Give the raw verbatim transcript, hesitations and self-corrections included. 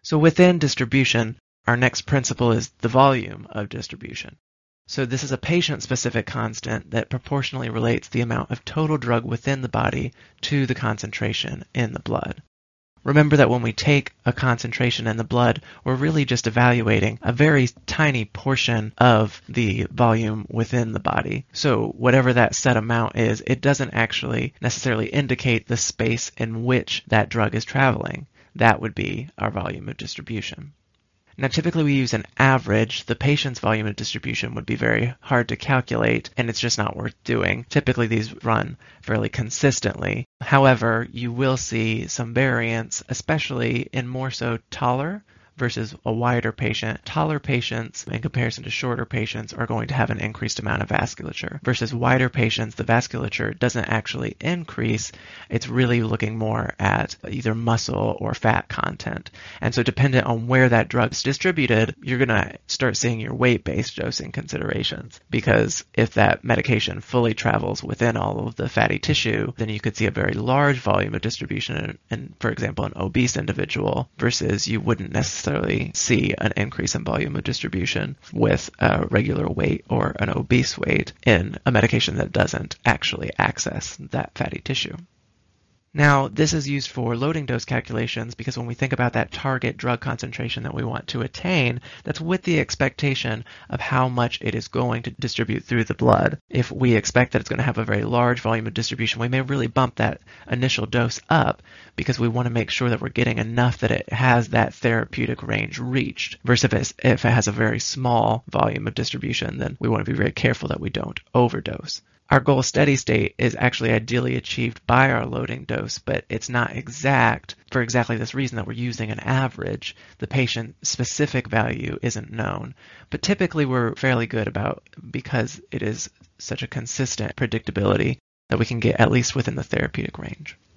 So within distribution, our next principle is the volume of distribution. So this is a patient-specific constant that proportionally relates the amount of total drug within the body to the concentration in the blood. Remember that when we take a concentration in the blood, we're really just evaluating a very tiny portion of the volume within the body. So whatever that set amount is, it doesn't actually necessarily indicate the space in which that drug is traveling. That would be our volume of distribution. Now typically we use an average. The patient's volume of distribution would be very hard to calculate, and it's just not worth doing. Typically these run fairly consistently. However, you will see some variance, especially in more so taller versus a wider patient. Taller patients, in comparison to shorter patients, are going to have an increased amount of vasculature. Versus wider patients, the vasculature doesn't actually increase. It's really looking more at either muscle or fat content. And so dependent on where that drug's distributed, you're going to start seeing your weight-based dosing considerations. Because if that medication fully travels within all of the fatty tissue, then you could see a very large volume of distribution in, in for example, an obese individual, versus you wouldn't necessarily see an increase in volume of distribution with a regular weight or an obese weight in a medication that doesn't actually access that fatty tissue. Now, this is used for loading dose calculations because when we think about that target drug concentration that we want to attain, that's with the expectation of how much it is going to distribute through the blood. If we expect that it's going to have a very large volume of distribution, we may really bump that initial dose up because we want to make sure that we're getting enough that it has that therapeutic range reached. Versus if it has a very small volume of distribution, then we want to be very careful that we don't overdose. Our goal steady state is actually ideally achieved by our loading dose, but it's not exact for exactly this reason that we're using an average. The patient-specific value isn't known, but typically we're fairly good about, because it is such a consistent predictability, that we can get at least within the therapeutic range.